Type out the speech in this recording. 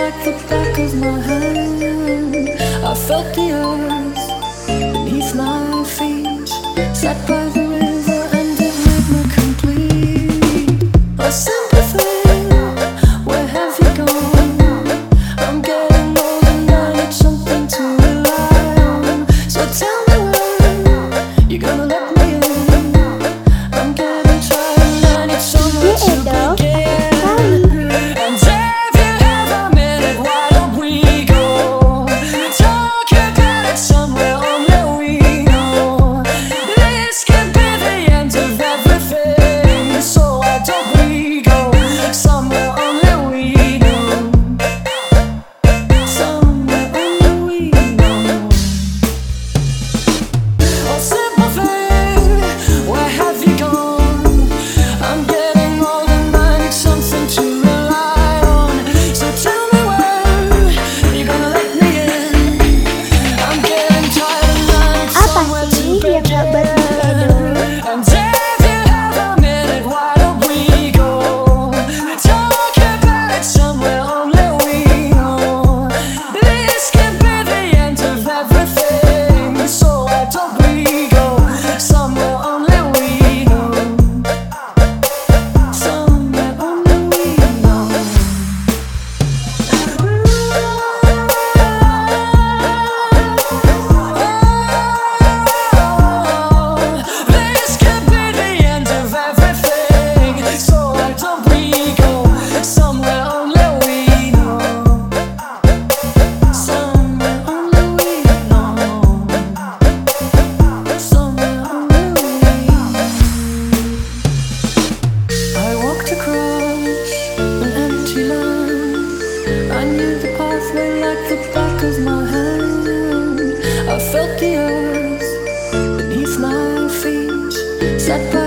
like the back of my hand. I felt the earth beneath my feet. Sat by the river and it made me complete. A simple thing, where have you gone? I'm getting old and I need something to rely on. So tell me when you're gonna let me in. I'm getting tired and I need somewhere to begin. I knew the pathway like the back of my hand. I felt the earth beneath my feet. Sat by